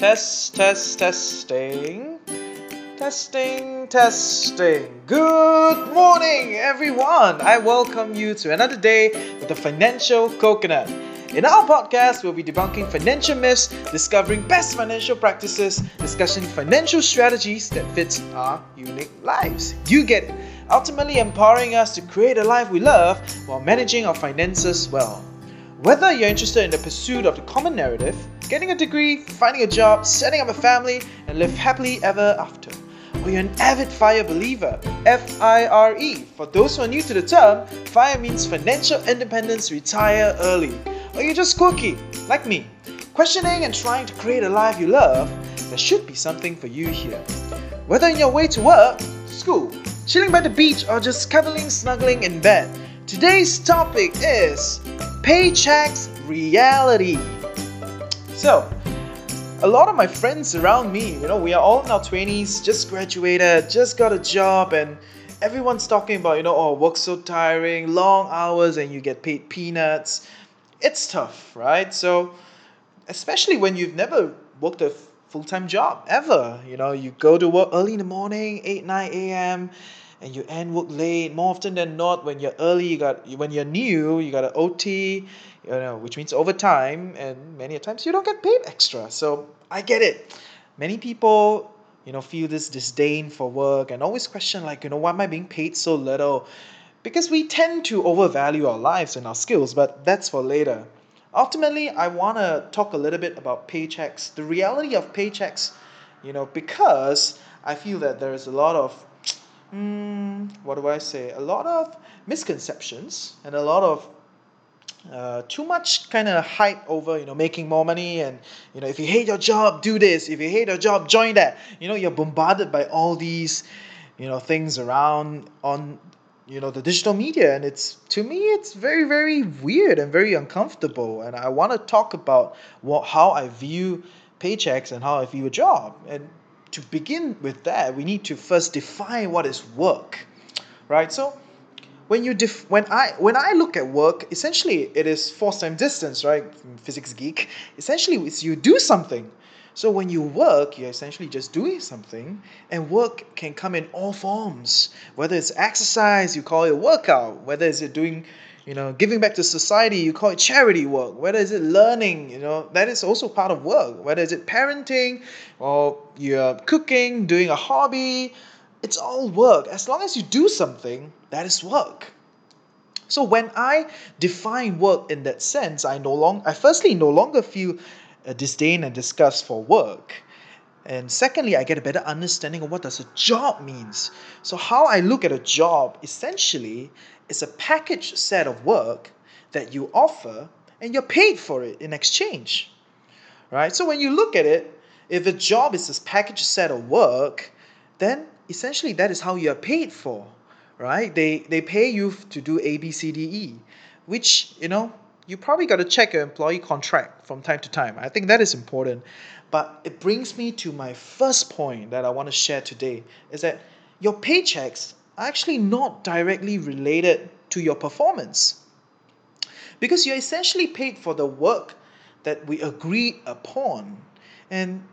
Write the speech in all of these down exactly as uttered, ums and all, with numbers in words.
Test, test, testing. Testing, testing. Good morning, everyone. I welcome you to another day with the Financial Coconut. In our podcast, we'll be debunking financial myths, discovering best financial practices, discussing financial strategies that fits our unique lives. You get it. Ultimately empowering us to create a life we love while managing our finances well. Whether you're interested in the pursuit of the common narrative, getting a degree, finding a job, setting up a family, and live happily ever after, or you're an avid FIRE believer, F I R E. For those who are new to the term, FIRE means financial independence, retire early. Or you're just quirky, like me, questioning and trying to create a life you love, there should be something for you here. Whether on your way to work, school, chilling by the beach, or just cuddling, snuggling in bed, today's topic is paychecks reality. So, a lot of my friends around me, you know, we are all in our twenties, just graduated, just got a job, and everyone's talking about, you know, oh, work's so tiring, long hours, and you get paid peanuts. It's tough, right? So, especially when you've never worked a full-time job, ever. You know, you go to work early in the morning, eight, nine a.m., and you end work late. More often than not, when you're early, you got when you're new, you got an O T, you know, which means overtime, and many a times you don't get paid extra. So I get it. Many people, you know, feel this disdain for work and always question, like, you know, why am I being paid so little? Because we tend to overvalue our lives and our skills, but that's for later. Ultimately, I want to talk a little bit about paychecks, the reality of paychecks, you know, because I feel that there is a lot of Mm, what do I say? A lot of misconceptions and a lot of uh, too much kind of hype over, you know, making more money and, you know, if you hate your job, do this. If you hate your job, join that. You know, you're bombarded by all these, you know, things around on, you know, the digital media. And it's, to me, it's very, very weird and very uncomfortable. And I want to talk about what, how I view paychecks and how I view a job. And to begin with that, we need to first define what is work, right? So when you def- when I when I look at work, essentially it is force time distance, right? Physics geek. Essentially, it's you do something. So when you work, you're essentially just doing something, and work can come in all forms. Whether it's exercise, you call it a workout. Whether it's doing, you know, giving back to society, you call it charity work. Whether is it learning, you know, that is also part of work. Whether is it parenting or you're cooking, doing a hobby, it's all work. As long as you do something, that is work. So when I define work in that sense, I no long I firstly no longer feel a disdain and disgust for work. And secondly, I get a better understanding of what does a job means. So how I look at a job essentially is a packaged set of work that you offer and you're paid for it in exchange. Right? So when you look at it, if a job is this packaged set of work, then essentially that is how you are paid for. Right? They they pay you to do A, B, C, D, E, which, you know, you probably got to check your employee contract from time to time. I think that is important. But it brings me to my first point that I want to share today is that your paychecks are actually not directly related to your performance. Because you're essentially paid for the work that we agree upon. And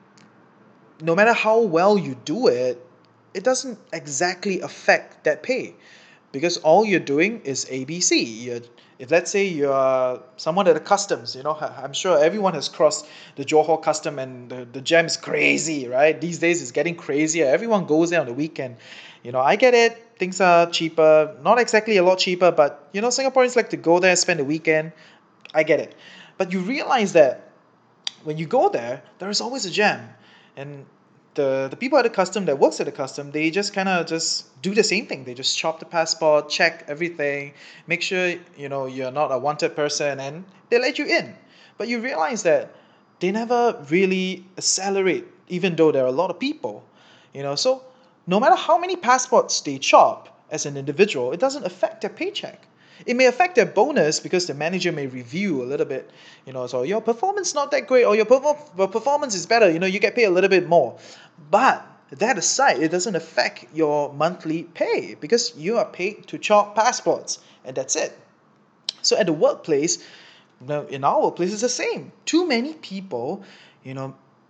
no matter how well you do it, it doesn't exactly affect that pay. Because all you're doing is A B C. You're, if let's say you're someone at the customs, you know, I'm sure everyone has crossed the Johor custom and the, the jam is crazy, right? These days it's getting crazier. Everyone goes there on the weekend. You know, I get it. Things are cheaper. Not exactly a lot cheaper, but, you know, Singaporeans like to go there, spend the weekend. I get it. But you realize that when you go there, there is always a jam. And the the people at the custom that works at the custom, they just kind of just do the same thing. They just chop the passport, check everything, make sure, you know, you're not a wanted person, and they let you in. But you realize that they never really accelerate, even though there are a lot of people, you know. So no matter how many passports they chop as an individual, it doesn't affect their paycheck. It may affect their bonus because the manager may review a little bit, you know, so your performance not that great or your perfor- performance is better, you know, you get paid a little bit more. But that aside, it doesn't affect your monthly pay because you are paid to chop passports and that's it. So at the workplace, now in our workplace, it's the same. Too many people, you know,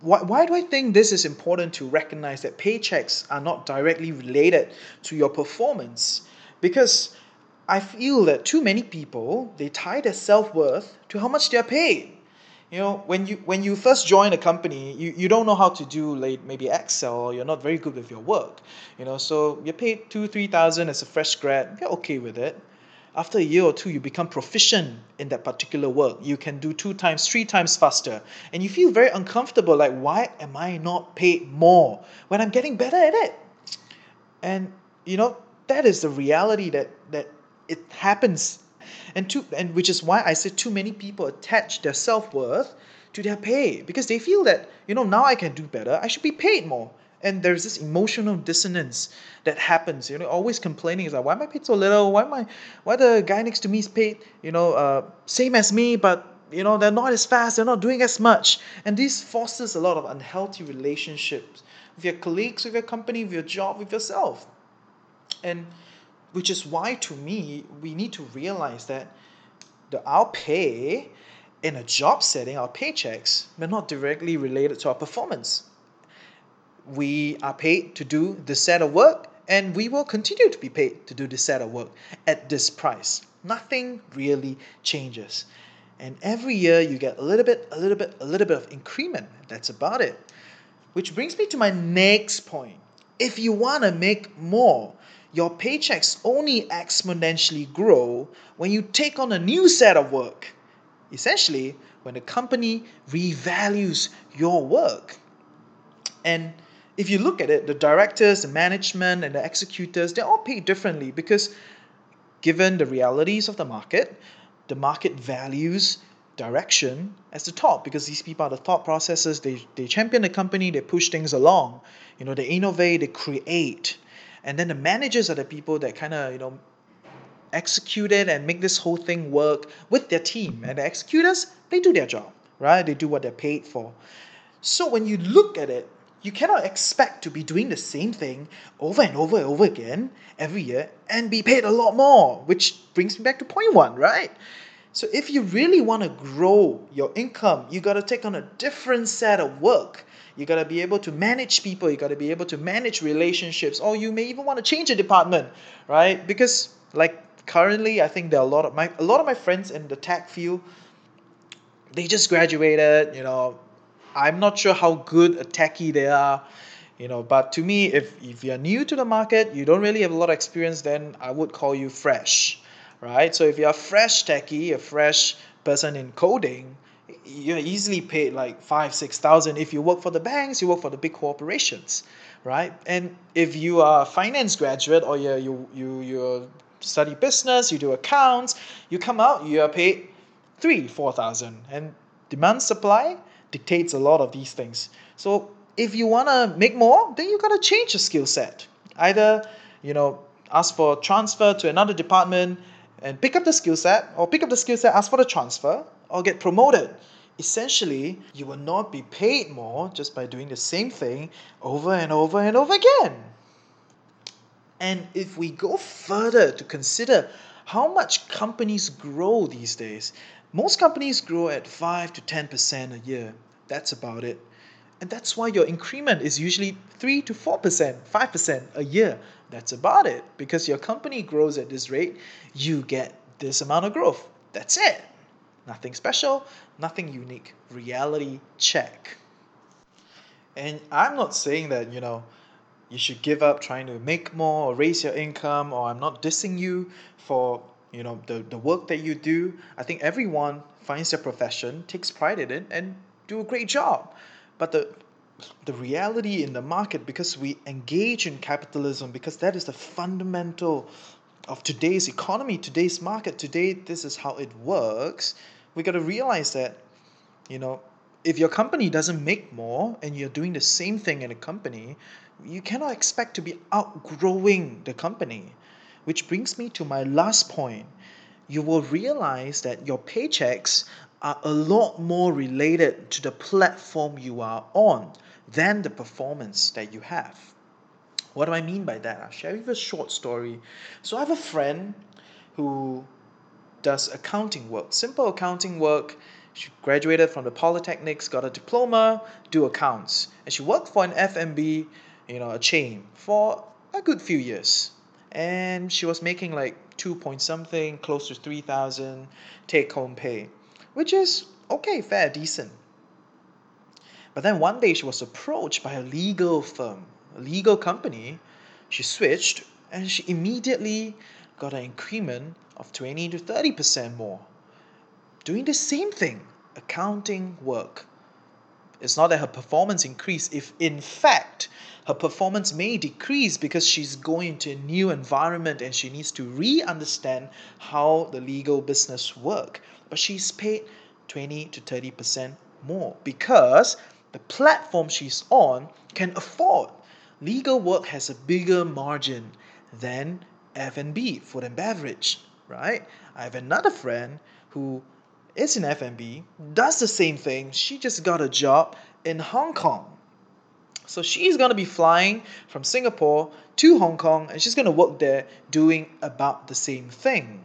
why, why do I think this is important to recognize that paychecks are not directly related to your performance? Because I feel that too many people, they tie their self-worth to how much they're paid. You know, when you when you first join a company, you, you don't know how to do like maybe Excel, or you're not very good with your work. You know, so you're paid two, three thousand as a fresh grad, you're okay with it. After a year or two, you become proficient in that particular work. You can do two times, three times faster. And you feel very uncomfortable, like, why am I not paid more when I'm getting better at it? And you know, that is the reality that that it happens. And to and which is why I said too many people attach their self-worth to their pay, because they feel that, you know, now I can do better, I should be paid more. And there's this emotional dissonance that happens, you know, always complaining is like, why am I paid so little? Why am I why the guy next to me is paid, you know, uh, same as me, but you know, they're not as fast, they're not doing as much. And this fosters a lot of unhealthy relationships with your colleagues, with your company, with your job, with yourself. And which is why, to me, we need to realize that the our pay in a job setting, our paychecks, they're not directly related to our performance. We are paid to do this set of work, and we will continue to be paid to do this set of work at this price. Nothing really changes. And every year you get a little bit, a little bit, a little bit of increment. That's about it. Which brings me to my next point. If you want to make more, your paychecks only exponentially grow when you take on a new set of work. Essentially, when the company revalues your work. And if you look at it, the directors, the management, and the executors, they're all paid differently because given the realities of the market, the market values direction as the top, because these people are the thought processors. They, they champion the company, they push things along. You know, they innovate, they create. And then the managers are the people that kind of, you know, execute it and make this whole thing work with their team. And the executors, they do their job, right? They do what they're paid for. So when you look at it, you cannot expect to be doing the same thing over and over and over again every year and be paid a lot more, which brings me back to point one, right? So if you really want to grow your income, you got to take on a different set of work. You got to be able to manage people, you got to be able to manage relationships, or you may even want to change a department, right? Because like currently, I think there are a lot of my a lot of my friends in the tech field, they just graduated, you know, I'm not sure how good a techie they are, you know, but to me, if, if you're new to the market, you don't really have a lot of experience, then I would call you fresh, right? So if you're a fresh techie, a fresh person in coding, you're easily paid like five, six thousand. If you work for the banks, you work for the big corporations, right? And if you are a finance graduate, or you you you you study business, you do accounts, you come out, you are paid three, four thousand. And demand supply dictates a lot of these things. So if you want to make more, then you got to change your skill set. Either, you know, ask for transfer to another department and pick up the skill set, or pick up the skill set, ask for the transfer, or get promoted. Essentially, you will not be paid more just by doing the same thing over and over and over again. And if we go further to consider how much companies grow these days, most companies grow at five to ten percent a year. That's about it. And that's why your increment is usually three to four percent, five percent a year. That's about it. Because your company grows at this rate, you get this amount of growth. That's it. Nothing special, nothing unique. Reality check. And I'm not saying that, you know, you should give up trying to make more or raise your income, or I'm not dissing you for, you know, the, the work that you do. I think everyone finds their profession, takes pride in it, and do a great job. But the the reality in the market, because we engage in capitalism, because that is the fundamental of today's economy, today's market, today this is how it works. We got to realize that, you know, if your company doesn't make more and you're doing the same thing in a company, you cannot expect to be outgrowing the company. Which brings me to my last point. You will realize that your paychecks are a lot more related to the platform you are on than the performance that you have. What do I mean by that? I'll share with you a short story. So I have a friend who does accounting work, simple accounting work. She graduated from the polytechnics, got a diploma, do accounts, and she worked for an F and B, you know, a chain for a good few years. And she was making like two point something, close to three thousand take home pay, which is okay, fair, decent. But then one day she was approached by a legal firm, a legal company. She switched and she immediately got an increment of twenty to thirty percent more. Doing the same thing, accounting work. It's not that her performance increased, if in fact her performance may decrease because she's going into a new environment and she needs to re-understand how the legal business work. But she's paid twenty to thirty percent more because the platform she's on can afford. Legal work has a bigger margin than F and B, food and beverage, right? I have another friend who is in F and B, does the same thing. She just got a job in Hong Kong. So she's going to be flying from Singapore to Hong Kong and she's going to work there doing about the same thing.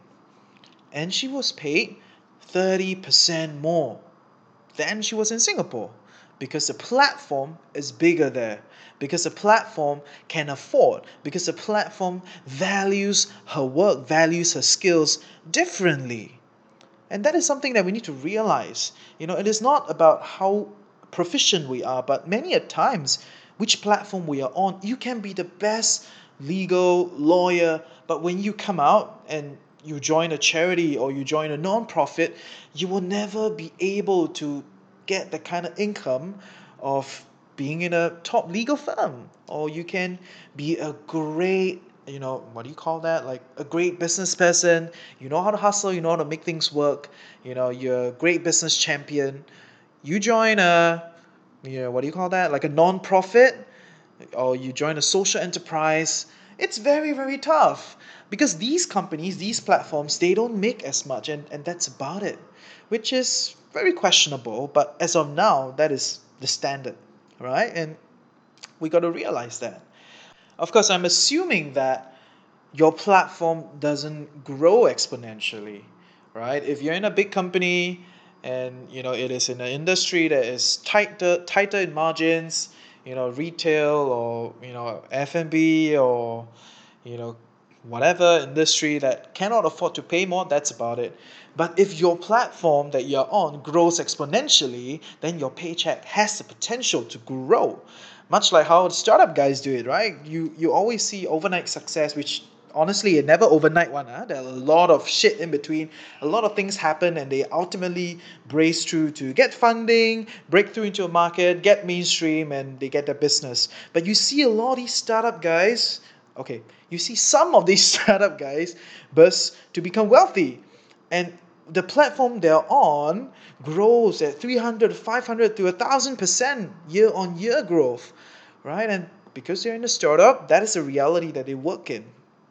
And she was paid thirty percent more than she was in Singapore because the platform is bigger there, because the platform can afford, because the platform values her work, values her skills differently. And that is something that we need to realize. You know, it is not about how proficient we are, but many a times which platform we are on. You can be the best legal lawyer, but when you come out and you join a charity or you join a non-profit, you will never be able to get the kind of income of being in a top legal firm. Or you can be a great, you know, what do you call that? Like a great business person. You know how to hustle, you know how to make things work. You know, you're a great business champion. You join a, you know, what do you call that? Like a non-profit, or you join a social enterprise. It's very, very tough because these companies, these platforms, they don't make as much, and, and that's about it, which is very questionable. But as of now, that is the standard, right? And we got to realize that. Of course, I'm assuming that your platform doesn't grow exponentially, right? If you're in a big company and you know it is in an industry that is tighter tighter in margins, you know, retail or you know F and B or you know whatever industry that cannot afford to pay more, that's about it. But if your platform that you're on grows exponentially, then your paycheck has the potential to grow. Much like how the startup guys do it, right? You you always see overnight success, which honestly it never overnight one. Huh? There are a lot of shit in between. A lot of things happen and they ultimately brace through to get funding, break through into a market, get mainstream, and they get their business. But you see a lot of these startup guys, okay, you see some of these startup guys burst to become wealthy. And the platform they're on grows at three hundred, five hundred to one thousand percent year on year growth, right? And because they're in a startup, that is a reality that they work in.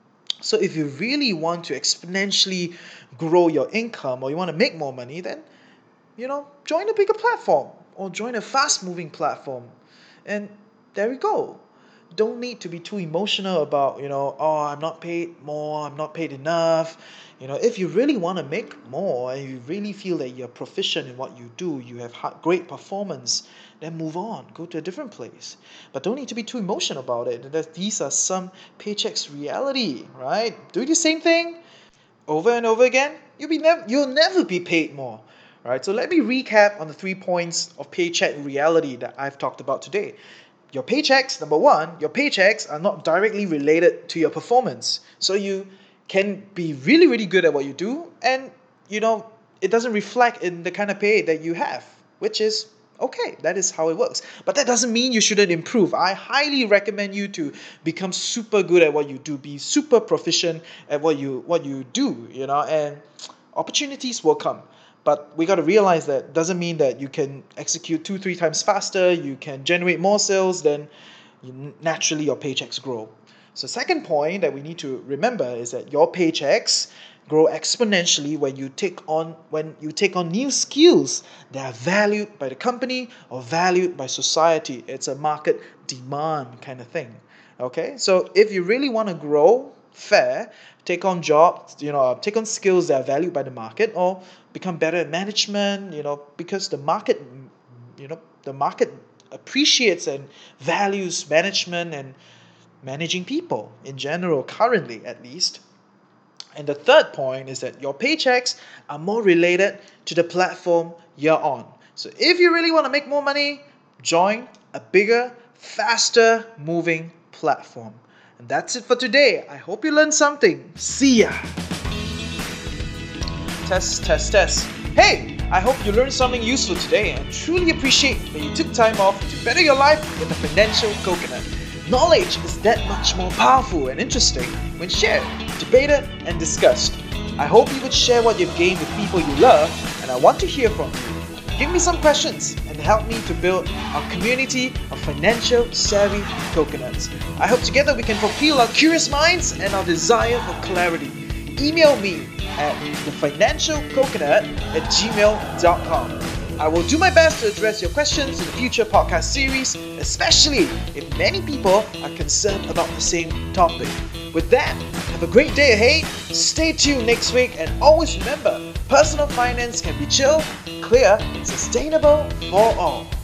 So if you really want to exponentially grow your income or you want to make more money, then, you know, join a bigger platform or join a fast moving platform. And there we go. Don't need to be too emotional about, you know, oh, I'm not paid more, I'm not paid enough. You know, if you really want to make more and you really feel that you're proficient in what you do, you have great performance, then move on, go to a different place. But don't need to be too emotional about it. These are some paychecks reality, right? Do the same thing over and over again, you'll be never you'll never be paid more. Right? So let me recap on the three points of paycheck reality that I've talked about today. Your paychecks, number one, your paychecks are not directly related to your performance. So you can be really, really good at what you do, and you know, it doesn't reflect in the kind of pay that you have, which is okay, that is how it works. But that doesn't mean you shouldn't improve. I highly recommend you to become super good at what you do, be super proficient at what you what you do, you know, and opportunities will come. But we got to realize that doesn't mean that you can execute two, three times faster, you can generate more sales, then you, naturally your paychecks grow. So second point that we need to remember is that your paychecks grow exponentially when you take on when you take on new skills that are valued by the company or valued by society. It's a market demand kind of thing. Okay, so if you really want to grow fair, take on jobs, you know, take on skills that are valued by the market, or become better at management, you know, because the market, you know, the market appreciates and values management and managing people in general, currently at least. And the third point is that your paychecks are more related to the platform you're on. So if you really want to make more money, join a bigger, faster moving platform. And that's it for today. I hope you learned something. See ya. Test, test, test. Hey, I hope you learned something useful today and truly appreciate that you took time off to better your life with the Financial Coconut. Knowledge is that much more powerful and interesting when shared, debated, and discussed. I hope you would share what you've gained with people you love, and I want to hear from you. Give me some questions and help me to build our community of financial savvy coconuts. I hope together we can fulfill our curious minds and our desire for clarity. Email me at thefinancialcoconut at gmail dot com. I will do my best to address your questions in future podcast series, especially if many people are concerned about the same topic. With that, have a great day ahead, stay tuned next week, and always remember, personal finance can be chill, clear, and sustainable for all.